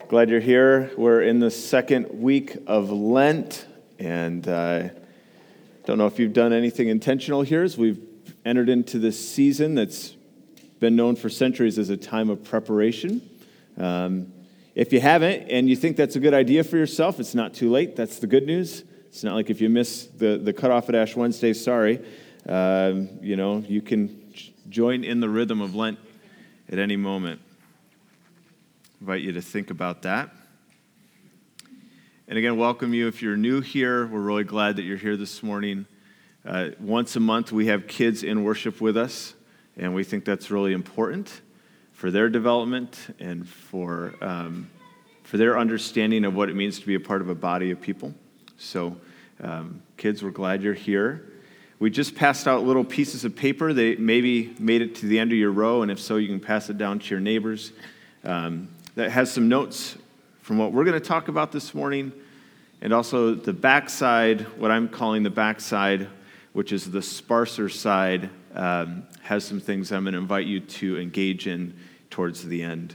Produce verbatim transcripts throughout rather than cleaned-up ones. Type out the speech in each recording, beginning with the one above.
Glad you're here. We're in the second week of Lent, and I uh, don't know if you've done anything intentional here as we've entered into this season that's been known for centuries as a time of preparation. Um, if you haven't, and you think that's a good idea for yourself, it's not too late. That's the good news. It's not like if you miss the, the cutoff at Ash Wednesday, sorry. Um, you know, you can join in the rhythm of Lent at any moment. Invite you to think about that. And again, welcome you if you're new here. We're really glad that you're here this morning. Uh, once a month, we have kids in worship with us, and we think that's really important for their development and for um, for their understanding of what it means to be a part of a body of people. So, um, kids, we're glad you're here. We just passed out little pieces of paper. They maybe made it to the end of your row, and if so, you can pass it down to your neighbors. Um, that has some notes from what we're going to talk about this morning, and also the backside, what I'm calling the backside, which is the sparser side, um, has some things I'm going to invite you to engage in towards the end.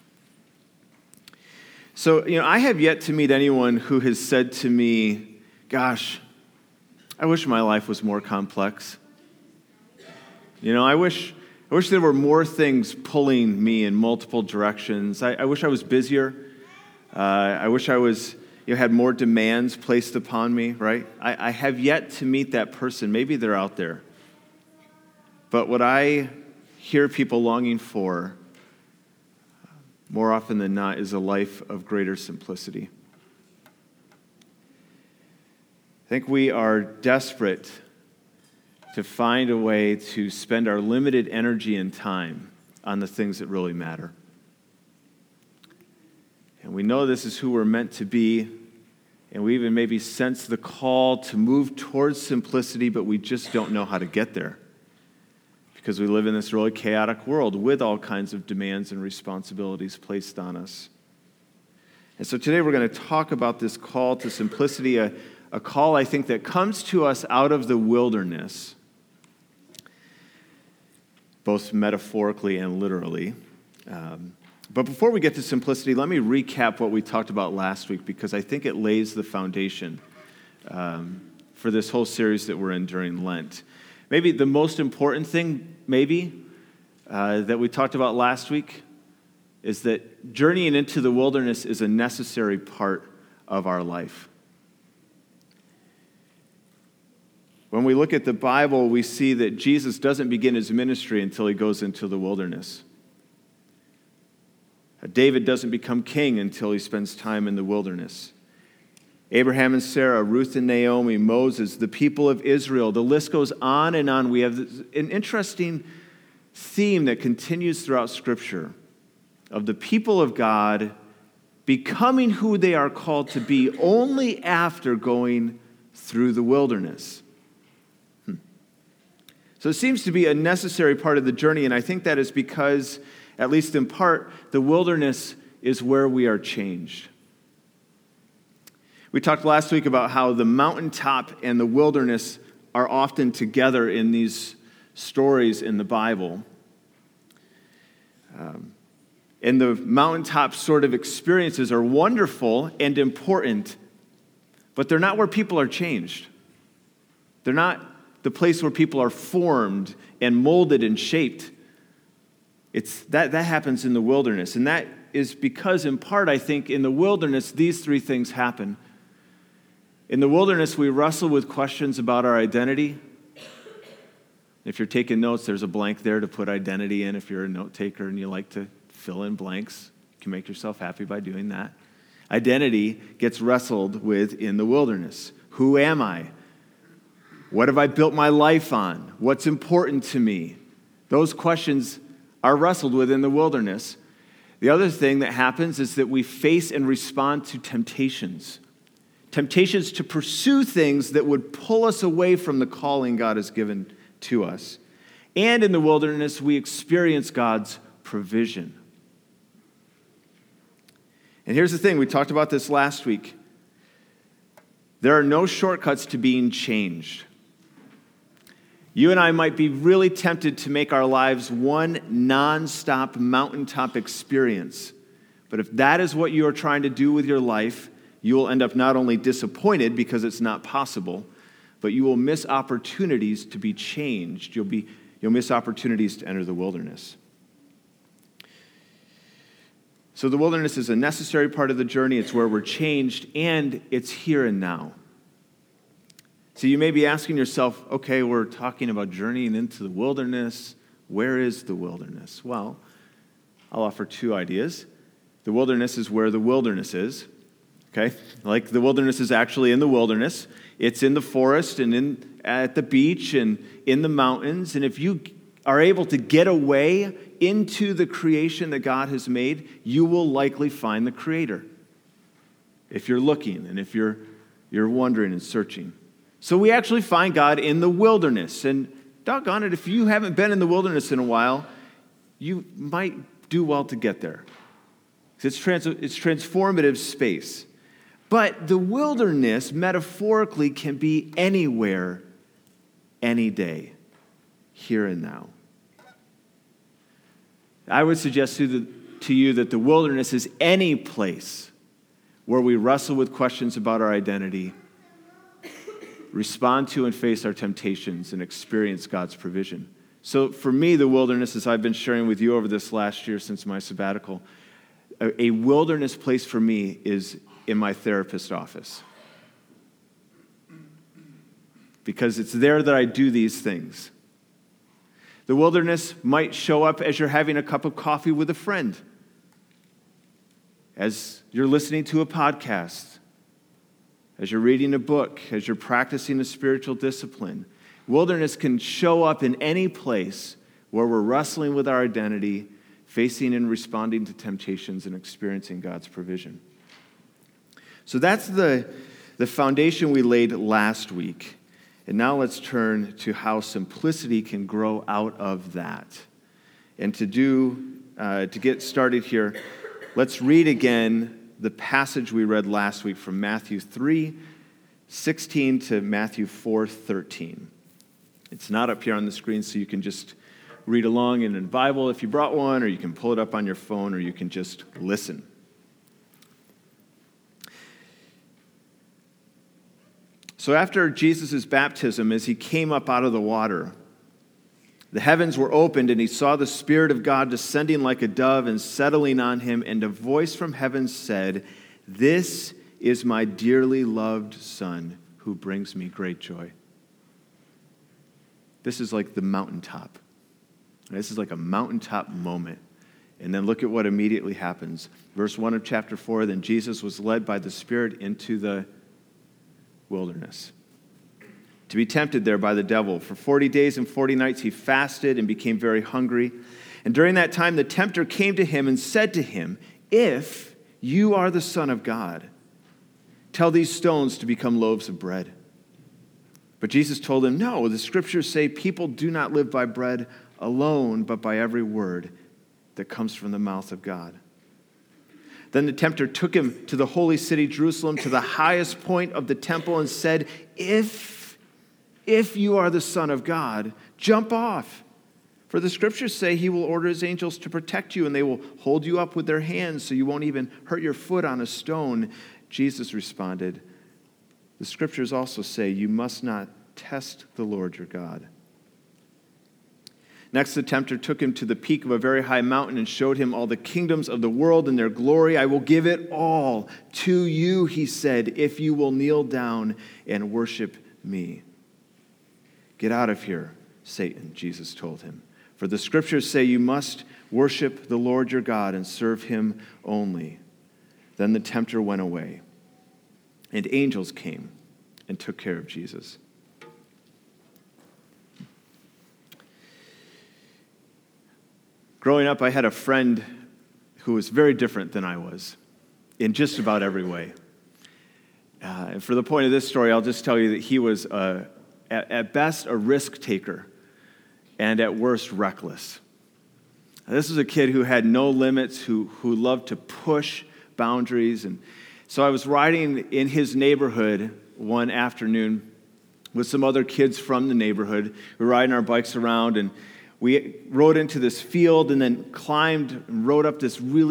So, you know, I have yet to meet anyone who has said to me, gosh, I wish my life was more complex. You know, I wish... I wish there were more things pulling me in multiple directions. I, I wish I was busier. Uh, I wish I was, you know, had more demands placed upon me, right? I, I have yet to meet that person. Maybe they're out there. But what I hear people longing for, more often than not, is a life of greater simplicity. I think we are desperate to find a way to spend our limited energy and time on the things that really matter. And we know this is who we're meant to be, and we even maybe sense the call to move towards simplicity, but we just don't know how to get there because we live in this really chaotic world with all kinds of demands and responsibilities placed on us. And so today we're going to talk about this call to simplicity, a, a call, I think, that comes to us out of the wilderness, both metaphorically and literally. Um, but before we get to simplicity, let me recap what we talked about last week, because I think it lays the foundation um, for this whole series that we're in during Lent. Maybe the most important thing, maybe, uh, that we talked about last week is that journeying into the wilderness is a necessary part of our life. When we look at the Bible, we see that Jesus doesn't begin his ministry until he goes into the wilderness. David doesn't become king until he spends time in the wilderness. Abraham and Sarah, Ruth and Naomi, Moses, the people of Israel, the list goes on and on. We have an interesting theme that continues throughout Scripture of the people of God becoming who they are called to be only after going through the wilderness. So it seems to be a necessary part of the journey, and I think that is because, at least in part, the wilderness is where we are changed. We talked last week about how the mountaintop and the wilderness are often together in these stories in the Bible. Um, and the mountaintop sort of experiences are wonderful and important, but they're not where people are changed. They're not the place where people are formed and molded and shaped. It's that, that happens in the wilderness. And that is because, in part, I think, in the wilderness, these three things happen. In the wilderness, we wrestle with questions about our identity. If you're taking notes, there's a blank there to put identity in. If you're a note taker and you like to fill in blanks, you can make yourself happy by doing that. Identity gets wrestled with in the wilderness. Who am I? What have I built my life on? What's important to me? Those questions are wrestled with in the wilderness. The other thing that happens is that we face and respond to temptations. Temptations to pursue things that would pull us away from the calling God has given to us. And in the wilderness, we experience God's provision. And here's the thing, we talked about this last week. There are no shortcuts to being changed. You and I might be really tempted to make our lives one nonstop mountaintop experience, But if that is what you are trying to do with your life, you will end up not only disappointed because it's not possible, but you will miss opportunities to be changed. You'll be, you'll miss opportunities to enter the wilderness. So the wilderness is a necessary part of the journey. It's where we're changed, and it's here and now. So you may be asking yourself, okay, we're talking about journeying into the wilderness. Where is the wilderness? Well, I'll offer two ideas. The wilderness is where the wilderness is. Okay? Like the wilderness is actually in the wilderness. It's in the forest and in at the beach and in the mountains. And if you are able to get away into the creation that God has made, you will likely find the Creator. If you're looking and if you're you're wondering and searching. So we actually find God in the wilderness. And doggone it, if you haven't been in the wilderness in a while, you might do well to get there. It's, trans- it's transformative space. But the wilderness, metaphorically, can be anywhere, any day, here and now. I would suggest to, the, to you that the wilderness is any place where we wrestle with questions about our identity, respond to and face our temptations, and experience God's provision. So for me, the wilderness, as I've been sharing with you over this last year since my sabbatical, a, a wilderness place for me is in my therapist's office. Because it's there that I do these things. The wilderness might show up as you're having a cup of coffee with a friend, as you're listening to a podcast, as you're reading a book, as you're practicing a spiritual discipline. Wilderness can show up in any place where we're wrestling with our identity, facing and responding to temptations, and experiencing God's provision. So that's the, the foundation we laid last week. And now let's turn to how simplicity can grow out of that. And to do, uh, to get started here, let's read again the passage we read last week from Matthew three sixteen to Matthew four thirteen. It's not up here on the screen, so you can just read along in a Bible if you brought one, or you can pull it up on your phone, or you can just listen. So after Jesus' baptism, as he came up out of the water, the heavens were opened, and he saw the Spirit of God descending like a dove and settling on him, and a voice from heaven said, "This is my dearly loved Son, who brings me great joy." This is like the mountaintop. This is like a mountaintop moment. And then look at what immediately happens. Verse one of chapter four, then Jesus was led by the Spirit into the wilderness to be tempted there by the devil. For forty days and forty nights he fasted and became very hungry. And during that time the tempter came to him and said to him, "If you are the Son of God, tell these stones to become loaves of bread." But Jesus told him, "No, the scriptures say people do not live by bread alone, but by every word that comes from the mouth of God." Then the tempter took him to the holy city, Jerusalem, to the highest point of the temple and said, If, if you are the Son of God, jump off. For the scriptures say he will order his angels to protect you, and they will hold you up with their hands so you won't even hurt your foot on a stone. Jesus responded, the scriptures also say you must not test the Lord your God. Next, the tempter took him to the peak of a very high mountain and showed him all the kingdoms of the world and their glory. "I will give it all to you," he said, "if you will kneel down and worship me." "Get out of here, Satan," Jesus told him. "For the scriptures say you must worship the Lord your God and serve him only." Then the tempter went away, and angels came and took care of Jesus. Growing up, I had a friend who was very different than I was in just about every way. Uh, and for the point of this story, I'll just tell you that he was, uh, at, at best, a risk taker, and at worst, reckless. This was a kid who had no limits, who, who loved to push boundaries. And so I was riding in his neighborhood one afternoon with some other kids from the neighborhood. We were riding our bikes around, and we rode into this field and then climbed and rode up this really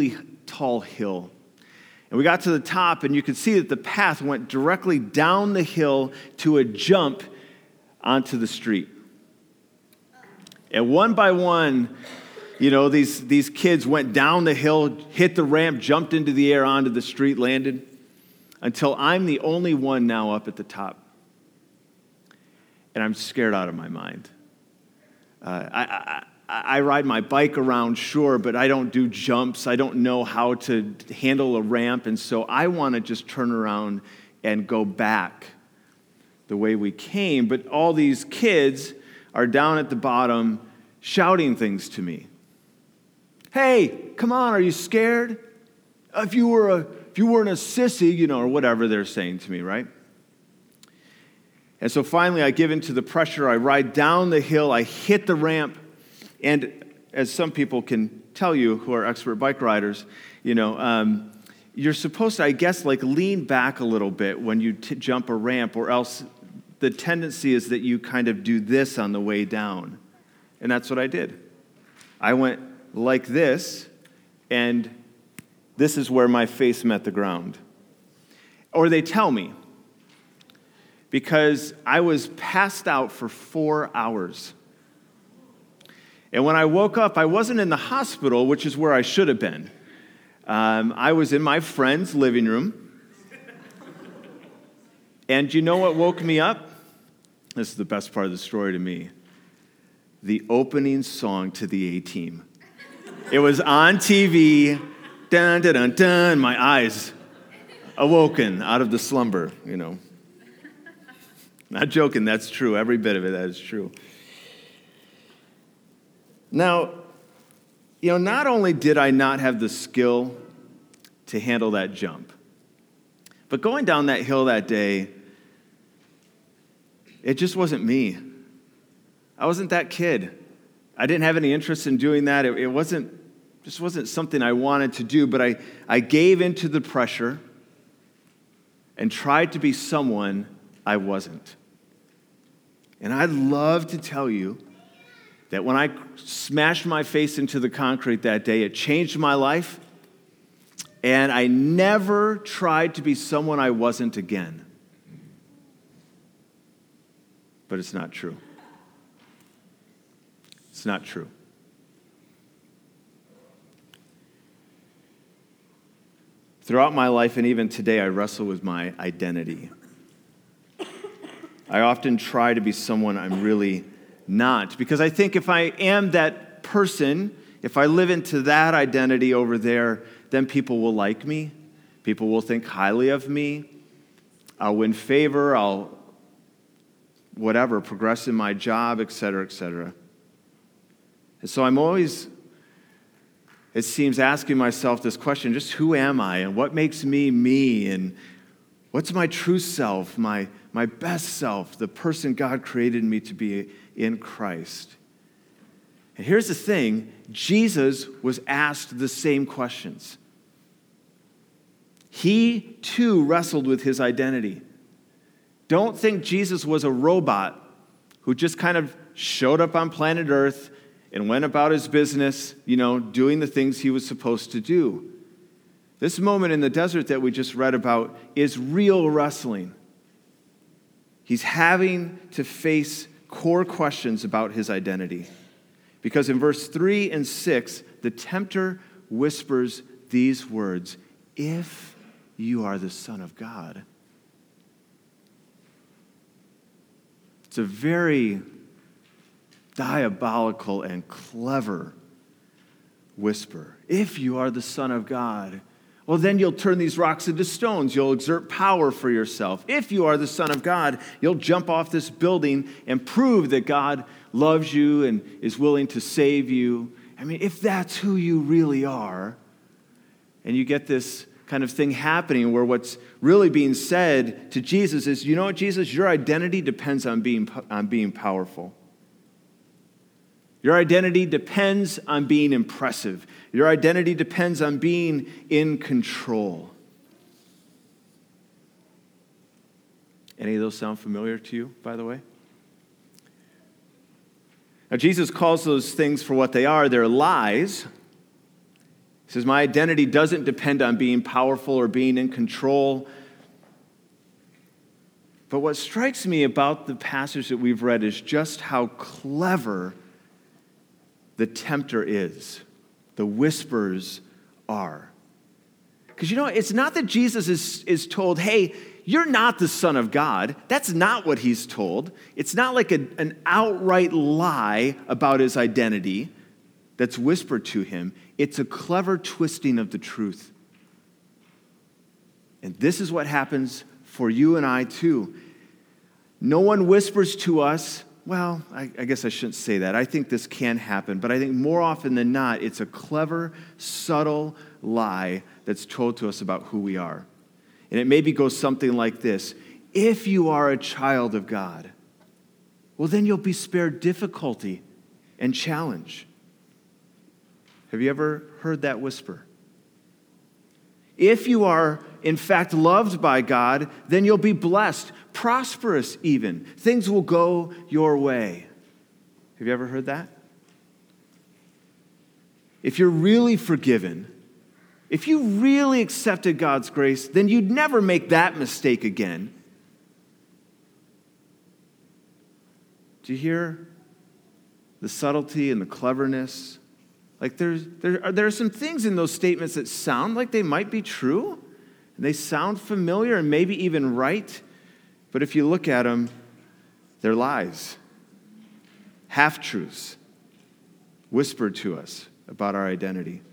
tall hill. And we got to the top, and you could see that the path went directly down the hill to a jump onto the street. And one by one, you know, these, these kids went down the hill, hit the ramp, jumped into the air, onto the street, landed, until I'm the only one now up at the top. And I'm scared out of my mind. Uh, I, I, I ride my bike around, sure, but I don't do jumps. I don't know how to handle a ramp, and so I want to just turn around and go back the way we came. But all these kids are down at the bottom shouting things to me. Hey, come on, are you scared? If you were a, if you weren't a sissy, you know, or whatever they're saying to me, right? And so finally I give into the pressure. I ride down the hill, I hit the ramp, and as some people can tell you who are expert bike riders, you know, um, you're supposed to, I guess, like lean back a little bit when you t- jump a ramp, or else the tendency is that you kind of do this on the way down. And that's what I did. I went like this, and this is where my face met the ground. Or they tell me, because I was passed out for four hours. And when I woke up, I wasn't in the hospital, which is where I should have been. Um, I was in my friend's living room. And you know what woke me up? This is the best part of the story to me. The opening song to the A-Team. It was on T V. Dun, dun, dun, dun. My eyes awoken out of the slumber, you know. Not joking, that's true. Every bit of it, that is true. Now, you know, not only did I not have the skill to handle that jump, but going down that hill that day, it just wasn't me. I wasn't that kid. I didn't have any interest in doing that. It, it wasn't, just wasn't something I wanted to do, but I, I gave into the pressure and tried to be someone I wasn't. And I'd love to tell you that when I smashed my face into the concrete that day, it changed my life, and I never tried to be someone I wasn't again. But it's not true. It's not true. Throughout my life, and even today, I wrestle with my identity. I often try to be someone I'm really not, because I think if I am that person, if I live into that identity over there, then people will like me. People will think highly of me. I'll win favor. I'll, whatever, progress in my job, et cetera, et cetera. And so I'm always, it seems, asking myself this question, just who am I, and what makes me me, and what's my true self, my, my best self, the person God created me to be in Christ? And here's the thing, Jesus was asked the same questions. He, too, wrestled with his identity. Don't think Jesus was a robot who just kind of showed up on planet Earth and went about his business, you know, doing the things he was supposed to do. This moment in the desert that we just read about is real wrestling. He's having to face core questions about his identity. Because in verse three and six, the tempter whispers these words, "If you are the Son of God." It's a very diabolical and clever whisper. If you are the Son of God, well, then you'll turn these rocks into stones. You'll exert power for yourself. If you are the Son of God, you'll jump off this building and prove that God loves you and is willing to save you. I mean, if that's who you really are, and you get this kind of thing happening where what's really being said to Jesus is, you know what, Jesus, your identity depends on being, on being powerful. Your identity depends on being impressive. Your identity depends on being in control. Any of those sound familiar to you, by the way? Now, Jesus calls those things for what they are. They're lies He says, my identity doesn't depend on being powerful or being in control. But what strikes me about the passage that we've read is just how clever the tempter is, the whispers are. Because you know, it's not that Jesus is, is told, hey, you're not the Son of God. That's not what he's told. It's not like a, an outright lie about his identity that's whispered to him. It's a clever twisting of the truth. And this is what happens for you and I too. No one whispers to us, well, I, I guess I shouldn't say that. I think this can happen, but I think more often than not, it's a clever, subtle lie that's told to us about who we are. And it maybe goes something like this. If you are a child of God, well, then you'll be spared difficulty and challenge. Have you ever heard that whisper? If you are, in fact, loved by God, then you'll be blessed, prosperous even. Things will go your way. Have you ever heard that? If you're really forgiven, if you really accepted God's grace, then you'd never make that mistake again. Do you hear the subtlety and the cleverness? Like there's, there, are, there are some things in those statements that sound like they might be true, and they sound familiar and maybe even right, but if you look at them, they're lies, half-truths, whispered to us about our identity.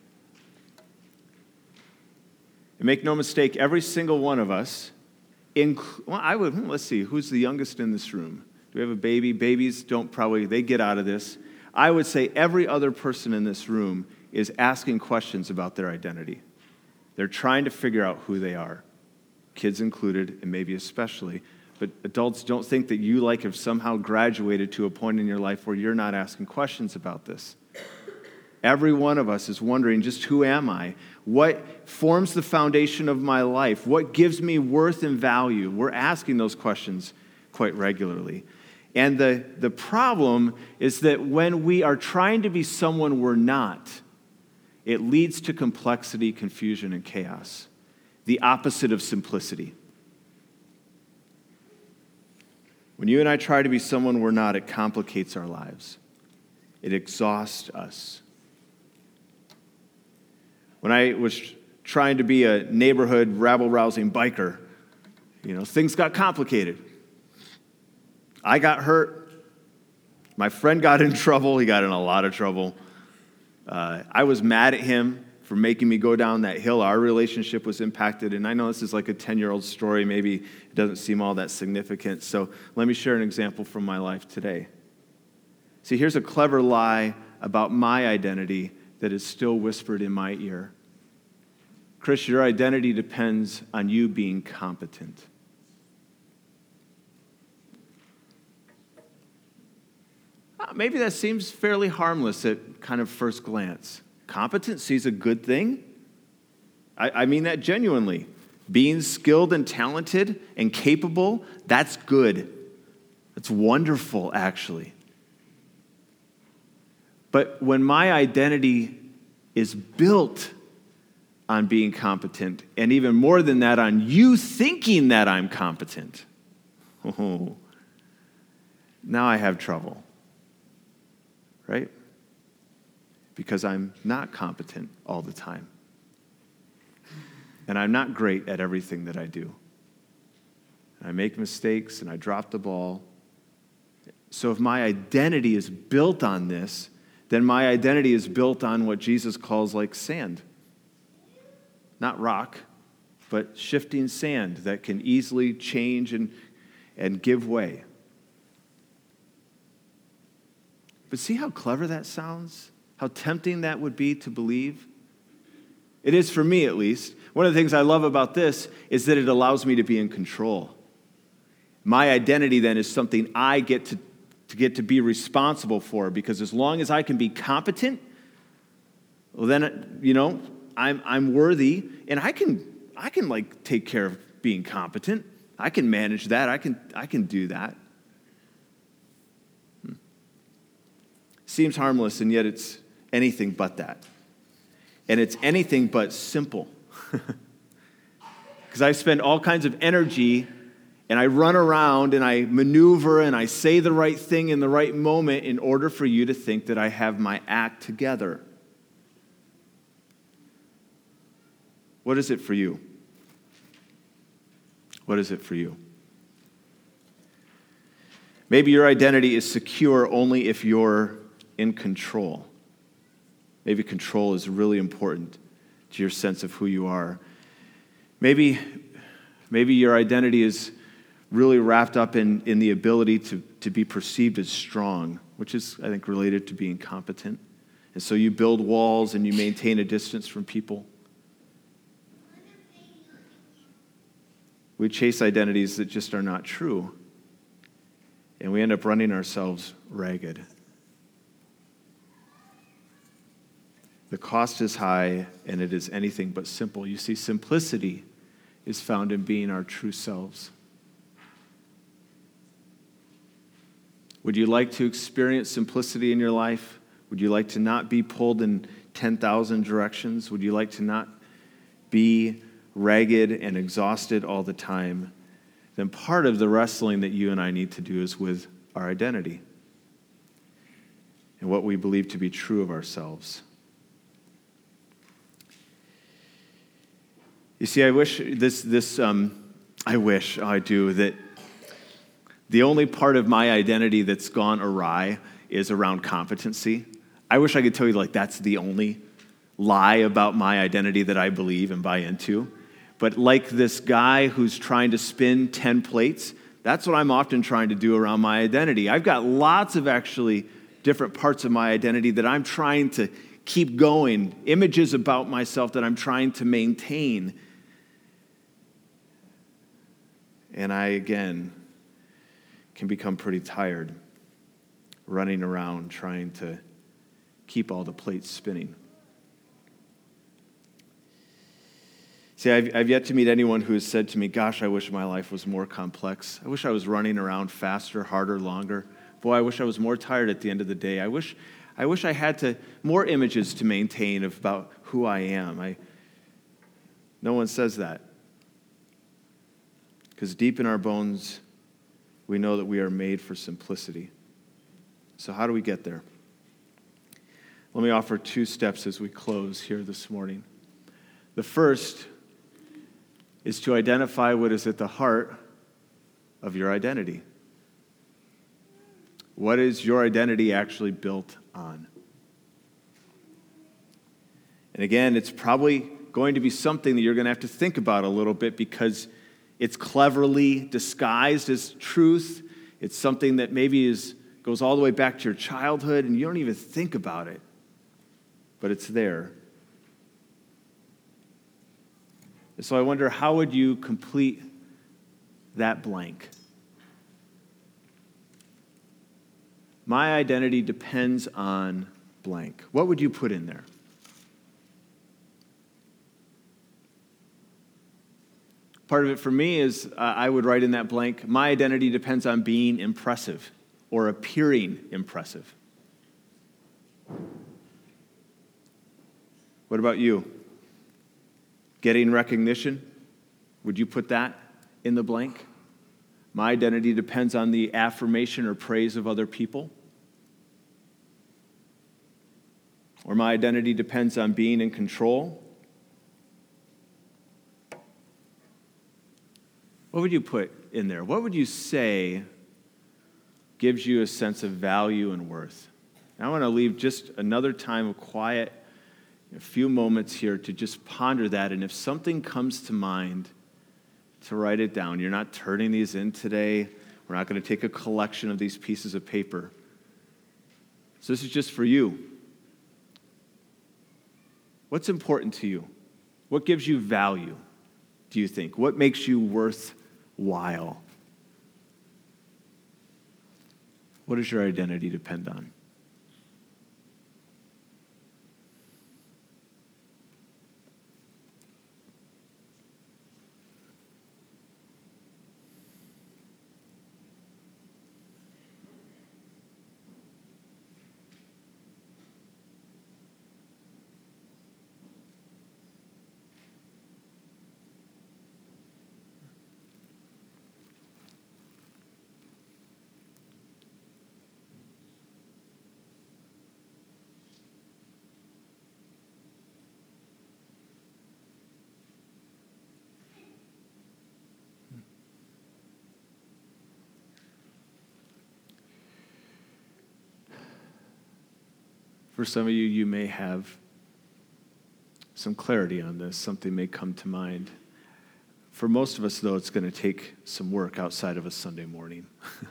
And make no mistake, every single one of us, inc- well, I would, let's see, who's the youngest in this room? Do we have a baby? Babies don't probably, they get out of this. I would say every other person in this room is asking questions about their identity. They're trying to figure out who they are, kids included, and maybe especially. But adults, don't think that you like have somehow graduated to a point in your life where you're not asking questions about this. Every one of us is wondering, just who am I? What forms the foundation of my life? What gives me worth and value? We're asking those questions quite regularly. And the, the problem is that when we are trying to be someone we're not, it leads to complexity, confusion, and chaos. The opposite of simplicity. When you and I try to be someone we're not, it complicates our lives. It exhausts us. When I was trying to be a neighborhood rabble-rousing biker, you know, things got complicated. I got hurt. My friend got in trouble. He got in a lot of trouble. Uh, I was mad at him for making me go down that hill. Our relationship was impacted. And I know this is like a ten-year-old story. Maybe it doesn't seem all that significant. So let me share an example from my life today. See, here's a clever lie about my identity that is still whispered in my ear. Chris, your identity depends on you being competent. Maybe that seems fairly harmless at kind of first glance. Competency is a good thing. I, I mean that genuinely. Being skilled and talented and capable, that's good. That's wonderful, actually. But when my identity is built on being competent, and even more than that, on you thinking that I'm competent, oh, now I have trouble. Right? Because I'm not competent all the time. And I'm not great at everything that I do. And I make mistakes and I drop the ball. So if my identity is built on this, then my identity is built on what Jesus calls like sand. Not rock, but shifting sand that can easily change and, and give way. But see how clever that sounds? How tempting that would be to believe? It is for me, at least. One of the things I love about this is that it allows me to be in control. My identity then is something I get to, to get to be responsible for, because as long as I can be competent, well then, you know, I'm I'm worthy, and I can I can like take care of being competent. I can manage that. I can I can do that. Seems harmless, and yet it's anything but that. and it's anything but simple. Because I spend all kinds of energy, and I run around, and I maneuver, and I say the right thing in the right moment in order for you to think that I have my act together. What is it for you? What is it for you? Maybe your identity is secure only if you're in control. Maybe control is really important to your sense of who you are. Maybe, maybe your identity is really wrapped up in, in the ability to, to be perceived as strong, which is, I think, related to being competent. And so you build walls and you maintain a distance from people. We chase identities that just are not true, and we end up running ourselves ragged. The cost is high, and it is anything but simple. You see, simplicity is found in being our true selves. Would you like to experience simplicity in your life? Would you like to not be pulled in ten thousand directions? Would you like to not be ragged and exhausted all the time? Then part of the wrestling that you and I need to do is with our identity and what we believe to be true of ourselves. You see, I wish this, this um, I wish, I do, that the only part of my identity that's gone awry is around competency. I wish I could tell you, like, that's the only lie about my identity that I believe and buy into. But like this guy who's trying to spin ten plates, that's what I'm often trying to do around my identity. I've got lots of actually different parts of my identity that I'm trying to keep going, images about myself that I'm trying to maintain. And I, again, can become pretty tired running around trying to keep all the plates spinning. See, I've, I've yet to meet anyone who has said to me, gosh, I wish my life was more complex. I wish I was running around faster, harder, longer. Boy, I wish I was more tired at the end of the day. I wish I wish I had to more images to maintain of about who I am. I, no one says that. Because deep in our bones, we know that we are made for simplicity. So how do we get there? Let me offer two steps as we close here this morning. The first is to identify what is at the heart of your identity. What is your identity actually built on? And again, it's probably going to be something that you're going to have to think about a little bit because it's cleverly disguised as truth. It's something that maybe is goes all the way back to your childhood and you don't even think about it, but it's there. So I wonder, how would you complete that blank? My identity depends on blank. What would you put in there? Part of it for me is uh, I would write in that blank, my identity depends on being impressive or appearing impressive. What about you? Getting recognition, would you put that in the blank? My identity depends on the affirmation or praise of other people. Or my identity depends on being in control. What would you put in there? What would you say gives you a sense of value and worth? And I want to leave just another time of quiet, a few moments here to just ponder that, and if something comes to mind, to write it down. You're not turning these in today. We're not going to take a collection of these pieces of paper. So this is just for you. What's important to you? What gives you value, do you think? What makes you worthwhile? What does your identity depend on? For some of you, you may have some clarity on this. Something may come to mind. For most of us, though, it's going to take some work outside of a Sunday morning.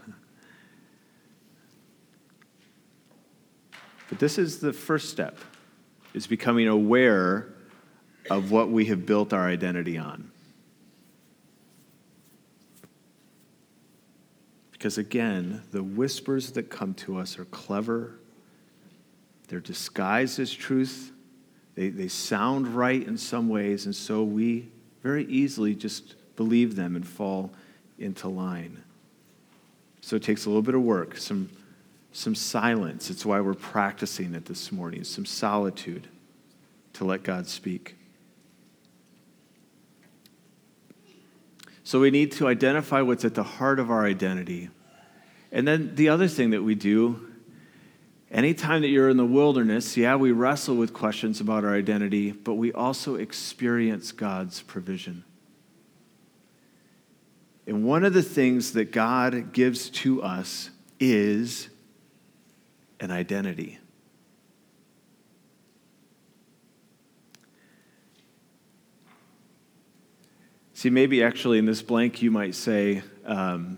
But this is the first step, is becoming aware of what we have built our identity on. Because again, the whispers that come to us are clever. They're disguised as truth. They, they sound right in some ways, and so we very easily just believe them and fall into line. So it takes a little bit of work, some, some silence. It's why we're practicing it this morning, some solitude to let God speak. So we need to identify what's at the heart of our identity. And then the other thing that we do, anytime that you're in the wilderness, yeah, we wrestle with questions about our identity, but we also experience God's provision. And one of the things that God gives to us is an identity. See, maybe actually in this blank you might say, um,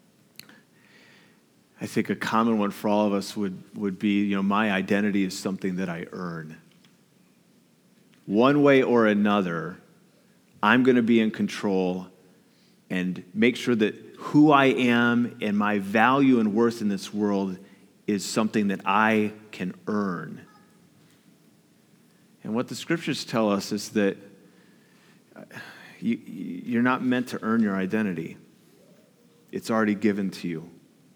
I think a common one for all of us would, would be, you know, my identity is something that I earn. One way or another, I'm going to be in control and make sure that who I am and my value and worth in this world is something that I can earn. And what the scriptures tell us is that you, you're not meant to earn your identity. It's already given to you.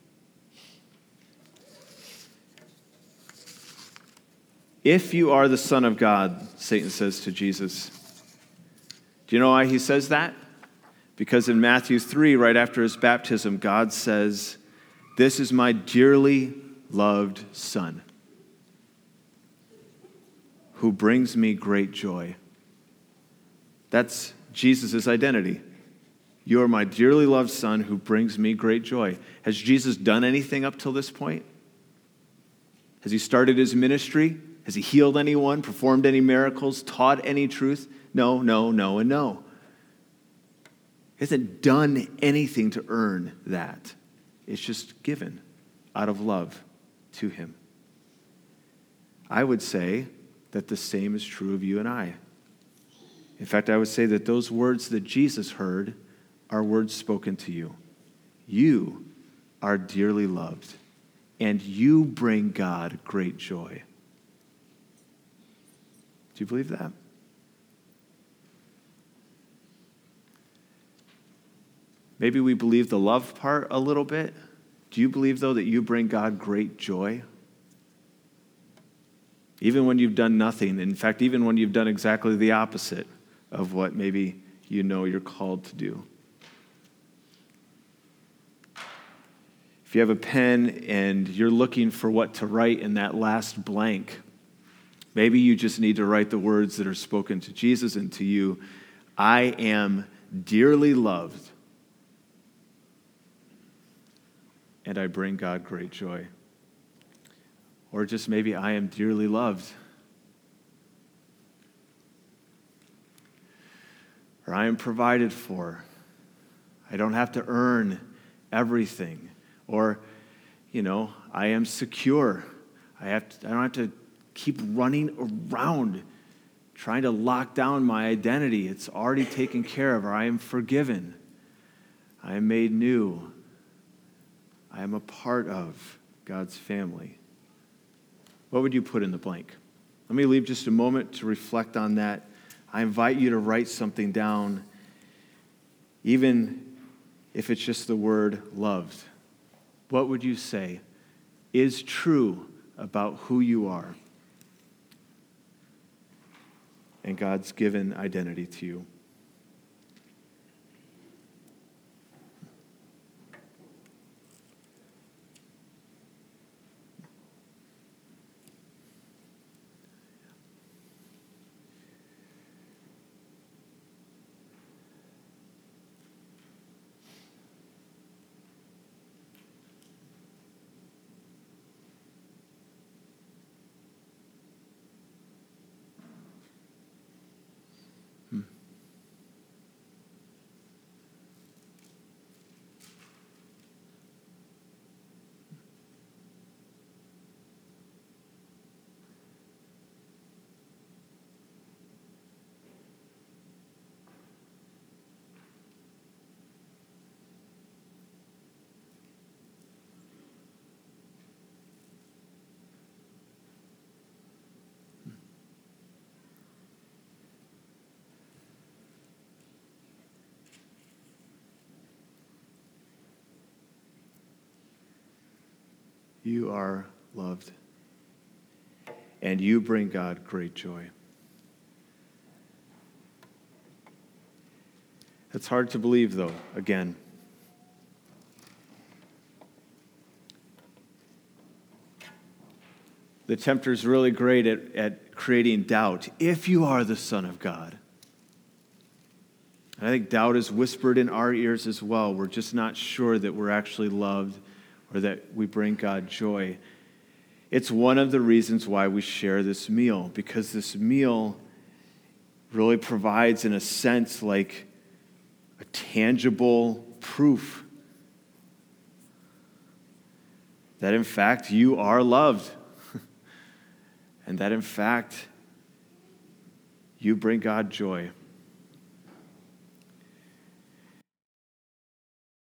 If you are the Son of God, Satan says to Jesus. Do you know why he says that? Because in Matthew three, right after his baptism, God says, "This is my dearly loved Son, who brings me great joy." That's Jesus' identity. You are my dearly loved Son who brings me great joy. Has Jesus done anything up till this point? Has he started his ministry? Has he healed anyone, performed any miracles, taught any truth? No, no, no, and no. He hasn't done anything to earn that. It's just given out of love to him. I would say that the same is true of you and I. In fact, I would say that those words that Jesus heard are words spoken to you. You are dearly loved, and you bring God great joy. Do you believe that? Maybe we believe the love part a little bit. Do you believe, though, that you bring God great joy? Even when you've done nothing. In fact, even when you've done exactly the opposite of what maybe you know you're called to do. If you have a pen and you're looking for what to write in that last blank, maybe you just need to write the words that are spoken to Jesus and to you. I am dearly loved, and I bring God great joy. Or just maybe I am dearly loved. Or I am provided for. I don't have to earn everything. Or, you know, I am secure. I have to, I don't have to keep running around trying to lock down my identity. It's already taken care of. Or I am forgiven. I am made new. I am a part of God's family. What would you put in the blank? Let me leave just a moment to reflect on that. I invite you to write something down, even if it's just the word loved. What would you say is true about who you are and God's given identity to you? You are loved. And you bring God great joy. It's hard to believe, though, again. The tempter's really great at, at creating doubt. If you are the Son of God. And I think doubt is whispered in our ears as well. We're just not sure that we're actually loved or that we bring God joy. It's one of the reasons why we share this meal, because this meal really provides, in a sense, like a tangible proof that, in fact, you are loved. And that, in fact, you bring God joy.